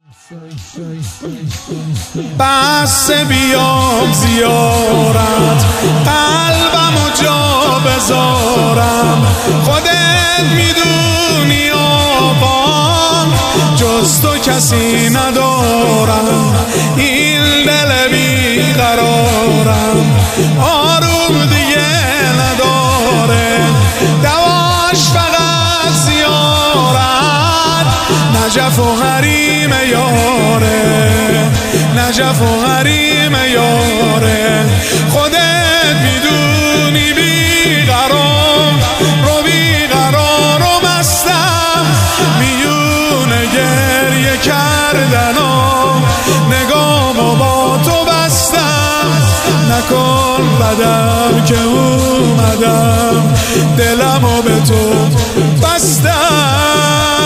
بس بیام زیارت قلبمو جا بذارم، خودت میدونی آقا جز تو کسی ندارم. این دل بیقرارم آروم دیگه نداره، دواش فقط زیارت نجف و حریم یاره، نجف و حریم یاره. خودت میدونی بیقرارم رو بیقرار و مستم، میونه گریه کردن و نگامو با تو بستم. نکن بدم که اومدم دلمو به تو بستم.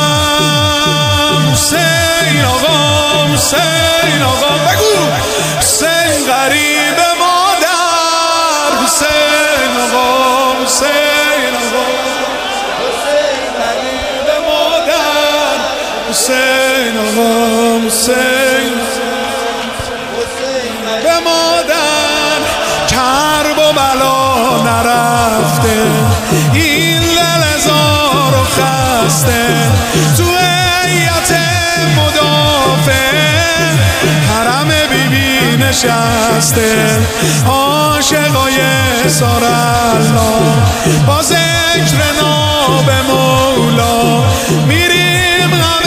حسین آقا، حسین آقا بگو، حسین غریب مادر، حسین آقا، حسین آقا، حسین غریب مادر، حسین آقا، حسین به مادر. کرب و بلا نرفته این دل زار و خسته، تو هیئت مدافع حرم بیبی نشسته. عاشقای سارالله با ذکر ناب مولا میریم غم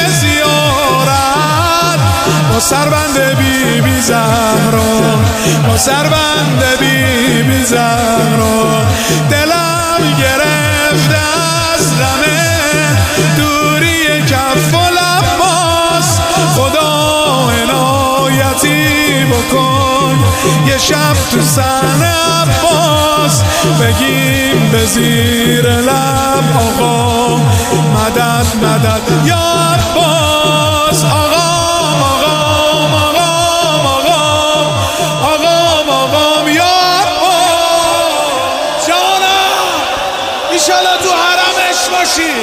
زیارت با سربند بیبی زهرا، با سربند بیبی زهرا. دلم گرفته از غم دوری کف و لباس، خدا عنایتی بکن یه شب تو سن عباس، بگیم به زیر لب آقا مدد مدد یا عباس. آقا ایشالا تو حرمش باشی.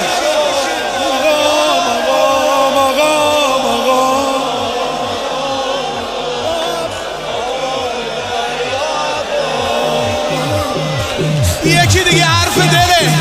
یکی دیگه حرف دله.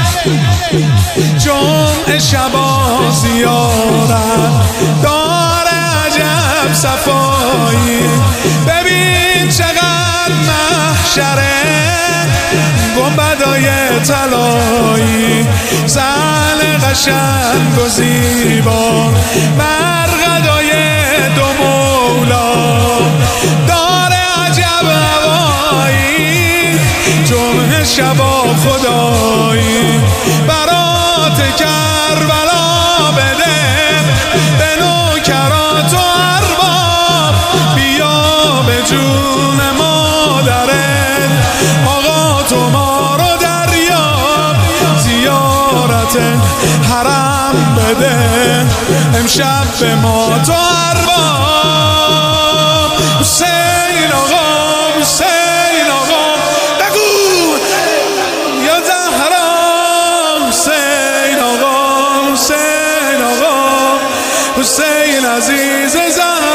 جمعه شبا زیارت داره عجب صفایی، ببین چقدر محشره گنبدای طلایی، زن قشنگ و زیبا مرقدای دو مولا، داره عجب هوایی. جمعه شبا خدایی برات کربلا بده، به نوکرات و ارباب بیا به جون مادرت. آقا تو ما رو دریاب زیارت حرم بده، امشب به ما تو ارباب. حسین آقا، حسین آقا بگو یا زهرا، حسین آقا، حسین آقا، حسین عزیز زهرا.